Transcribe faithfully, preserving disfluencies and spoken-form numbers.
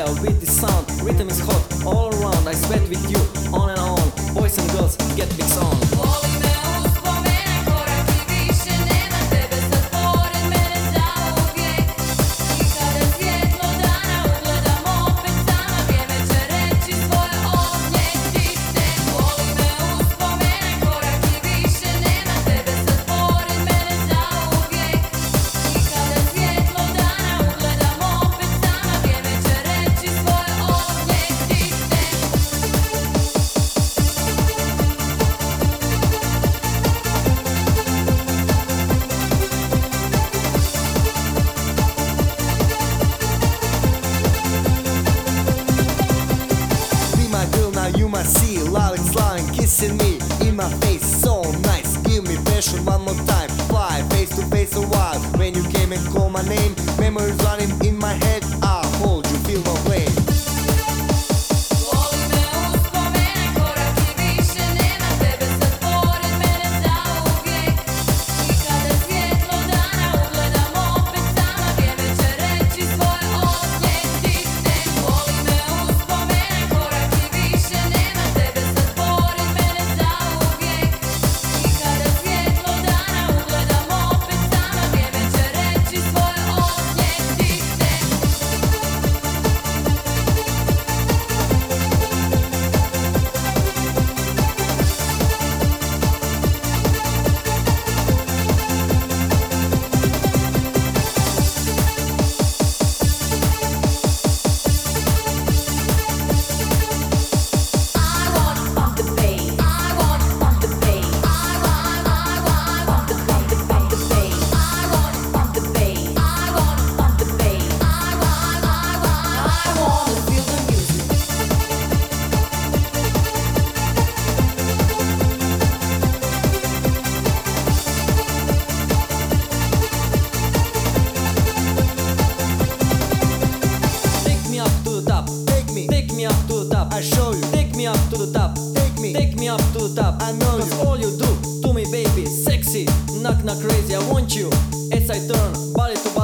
style with the sound. Rhythm is hot all around. I sweat with you on and on. Boys and girls get mixed on. Voli me uspomene, korak i više nema tebe sad pored mene zauvijek. I kada svjetlo dana ugledam opet sama, vrijeme će reći svoje odnijeti. Voli me uspomene, korak i više nema tebe sad pored mene zauvijek. I kada svjetlo dana ugledam opet sama, vrijeme će reći svoje odnijeti. Be my girl, now you must see. Loving, slaving, kissing me in my face, so nice. Give me passion one more time. Fly face to face a while. When you came and called my name, memories running in my head. I'll hold you, feel no pain. Voli me uspomene, korak i više nema tebe sad pored mene zauvijek. I kada svjetlo dana ugledam opet sama, vrijeme će reći svoje odnijeti. Voli me uspomene, korak i više nema tebe sad pored mene zauvijek. I kada svjetlo dana ugledam opet sama, vrijeme će reći svoje odnijeti. I wanna pump the bass. I wanna pump the bass. I want, I want, I want to pump the pump the bass. I wanna pump the bass. I wanna pump the bass. I want, I want, I wanna feel the music. Take me up to the top. Take me, Take me up to the top. I show you. Take me up to the top. Take me, Take me up to the top. I know Cause you. all you do to me, baby, sexy, knock knock crazy. I want you as I turn body to